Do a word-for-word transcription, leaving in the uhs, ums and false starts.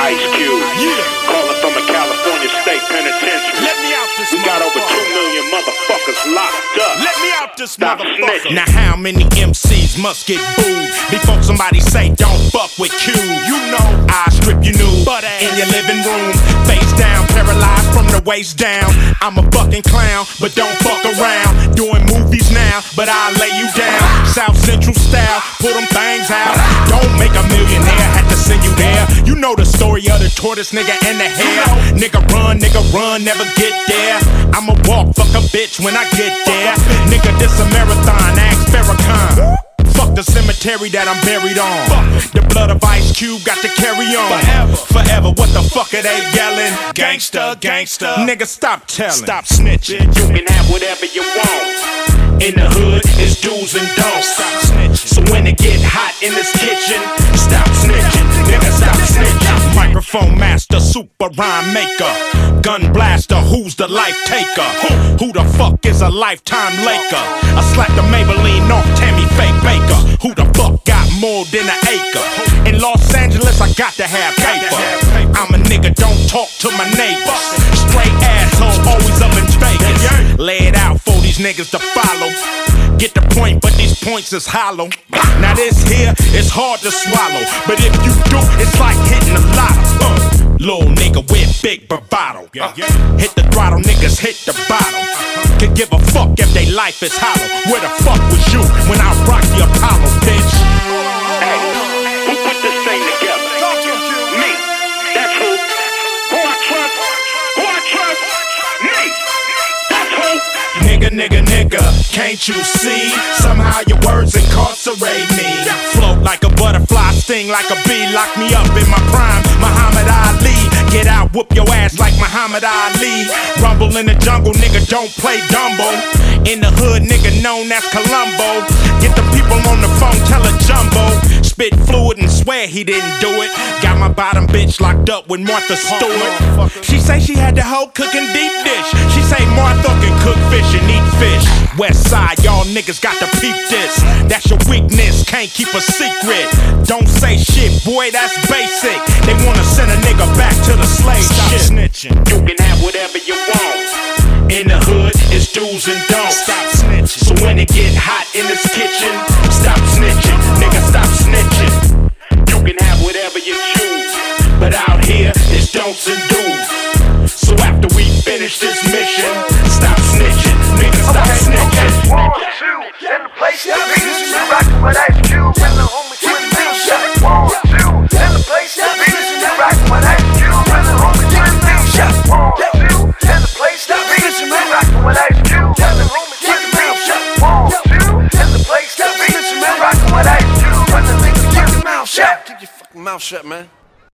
Ice Cube. Yeah. Calling from a California state penitentiary. Let me out this We got over motherfucker. two million motherfuckers locked up. Let me out this Stop motherfucker. snitching. Now how many M Cs must get booed before somebody say don't fuck with Q? You know I strip you nude butt ass in your living room, face down, paralyzed from the waist down. I'm a fucking clown, but don't fuck around. Doing movies now, but I'll lay you down. South Central style, pull them things out. Don't make a millionaire, had to send you there. You know the story of the tortoise nigga and the hare. Nigga run, nigga run, never get there. I'ma walk, fuck a bitch when I get there. Nigga, this a marathon, ask Farrakhan. Fuck the cemetery that I'm buried on. The blood of Ice Cube got to carry on. Forever, forever, what the fuck are they yelling? Gangsta, gangsta. Nigga, stop telling. Stop snitching. You can have whatever you want. In the hood, it's do's and don'ts. Stop snitching. So when it get hot in this kitchen, stop snitching. Nigga, stop snitching. Microphone master, super rhyme maker, gun blaster, who's the life taker? Who the fuck is a lifetime Laker? I slapped the Maybelline off Tammy Faye Baker. Who the fuck got more than an acre? In Los Angeles, I got to have paper. I'm a nigga, don't talk to my neighbors. Straight asshole, always up in Vegas. Lay it out for these niggas to follow. Get the point, but these points is hollow. Now this here is hard to swallow, but if you do, it's like hitting a lotto. Uh, little nigga with big bravado. Uh, hit the throttle, niggas hit the bottom. Can give a fuck if they life is hollow. Where the fuck was you when I rocked the Apollo, bitch? Hey, who put this thing together? Me. That's who. Who I trust? Who I trust? Me. That's who. Nigga, nigga, nigga, can't you see? Somehow your words incarcerate me. Float like a butterfly, sting like a bee. Lock me up in my prime, Muhammad Ali. Get out, whoop your ass like Muhammad Ali. Rumble in the jungle, nigga, don't play Dumbo. In the hood, nigga, known as Columbo. Get the people on the phone, tell a jumbo. Spit fluid and swear he didn't do it. Got my bottom bitch locked up with Martha Stewart. She say she had the hoe cooking deep dish. She say Martha can cook fish and eat fish. West side, y'all niggas got to peep this. That's your weakness, can't keep a secret. Don't say shit, boy, that's basic. They wanna send a nigga back to the slave Stop shit. snitching. You can have whatever you want. In the hood, it's do's and don'ts. Stop snitching. So when it get hot in this kitchen, stop snitching. Nigga, stop snitching. You can have whatever you choose, but out here, it's don'ts and do's. So after we finish this mission, stop snitching. Nigga, stop snitching. One, two, in the place to be. You're rockin' with Ice Cube and the homie Twin Big Shot. One, two, in the place to be. You're rockin' with Ice Cube and the homie Twin Big Shot. One, two, in the place to be. You're rockin' with Ice Cube and the homie Twin Big Shot. One, two, in the place to be. You're rockin' with Ice Cube and the homie Twin Big Shot. Keep your fucking mouth shut, man.